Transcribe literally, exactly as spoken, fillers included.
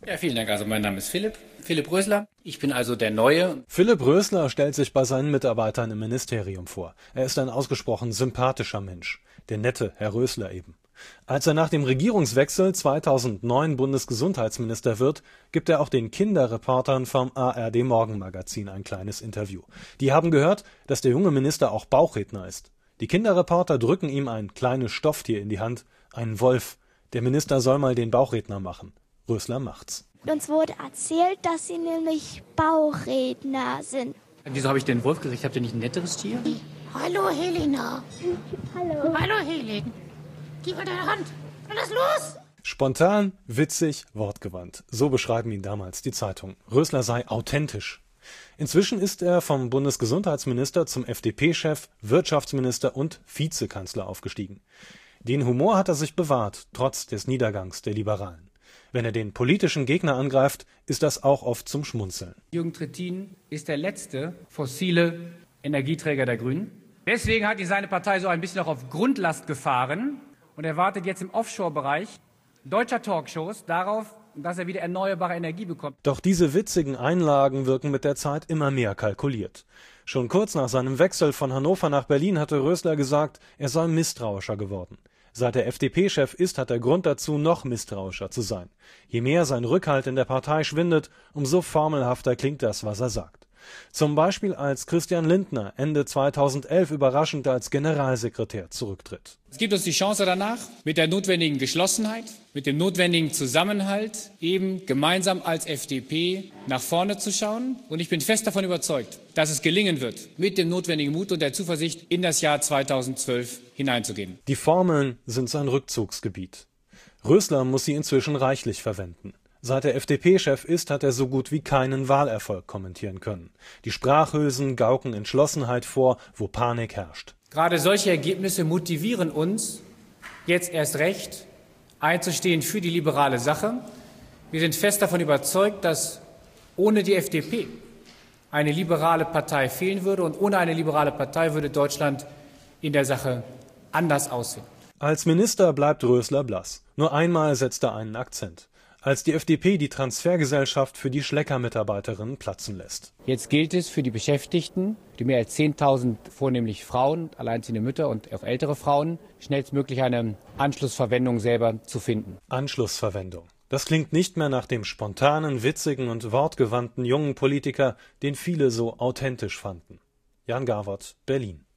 Ja, vielen Dank. Also mein Name ist Philipp, Philipp Rösler. Ich bin also der Neue. Philipp Rösler stellt sich bei seinen Mitarbeitern im Ministerium vor. Er ist ein ausgesprochen sympathischer Mensch. Der nette Herr Rösler eben. Als er nach dem Regierungswechsel zweitausendneun Bundesgesundheitsminister wird, gibt er auch den Kinderreportern vom A R D Morgenmagazin ein kleines Interview. Die haben gehört, dass der junge Minister auch Bauchredner ist. Die Kinderreporter drücken ihm ein kleines Stofftier in die Hand, einen Wolf. Der Minister soll mal den Bauchredner machen. Rösler macht's. Uns wurde erzählt, dass sie nämlich Bauchredner sind. Wieso habe ich den Wolf gesagt? Habt ihr nicht ein netteres Tier? Hallo Helena. Hallo. Hallo Helen. Gib mir deine Hand. Und lass los. Spontan, witzig, wortgewandt. So beschreiben ihn damals die Zeitungen. Rösler sei authentisch. Inzwischen ist er vom Bundesgesundheitsminister zum F D P-Chef, Wirtschaftsminister und Vizekanzler aufgestiegen. Den Humor hat er sich bewahrt, trotz des Niedergangs der Liberalen. Wenn er den politischen Gegner angreift, ist das auch oft zum Schmunzeln. Jürgen Trittin ist der letzte fossile Energieträger der Grünen. Deswegen hat ihn seine Partei so ein bisschen auch auf Grundlast gefahren und er wartet jetzt im Offshore-Bereich deutscher Talkshows darauf, dass er wieder erneuerbare Energie bekommt. Doch diese witzigen Einlagen wirken mit der Zeit immer mehr kalkuliert. Schon kurz nach seinem Wechsel von Hannover nach Berlin hatte Rösler gesagt, er sei misstrauischer geworden. Seit er F D P-Chef ist, hat er Grund dazu, noch misstrauischer zu sein. Je mehr sein Rückhalt in der Partei schwindet, umso formelhafter klingt das, was er sagt. Zum Beispiel als Christian Lindner Ende zweitausendelf überraschend als Generalsekretär zurücktritt. Es gibt uns die Chance danach, mit der notwendigen Geschlossenheit, mit dem notwendigen Zusammenhalt, eben gemeinsam als F D P nach vorne zu schauen. Und ich bin fest davon überzeugt, dass es gelingen wird, mit dem notwendigen Mut und der Zuversicht in das Jahr zweitausendzwölf hineinzugehen. Die Formeln sind sein Rückzugsgebiet. Rösler muss sie inzwischen reichlich verwenden. Seit er F D P-Chef ist, hat er so gut wie keinen Wahlerfolg kommentieren können. Die Sprachhülsen gaukeln Entschlossenheit vor, wo Panik herrscht. Gerade solche Ergebnisse motivieren uns, jetzt erst recht einzustehen für die liberale Sache. Wir sind fest davon überzeugt, dass ohne die F D P eine liberale Partei fehlen würde und ohne eine liberale Partei würde Deutschland in der Sache anders aussehen. Als Minister bleibt Rösler blass. Nur einmal setzt er einen Akzent. Als die F D P die Transfergesellschaft für die Schlecker-Mitarbeiterinnen platzen lässt. Jetzt gilt es für die Beschäftigten, die mehr als zehntausend vornehmlich Frauen, alleinziehende Mütter und auch ältere Frauen, schnellstmöglich eine Anschlussverwendung selber zu finden. Anschlussverwendung. Das klingt nicht mehr nach dem spontanen, witzigen und wortgewandten jungen Politiker, den viele so authentisch fanden. Jan Gawert, Berlin.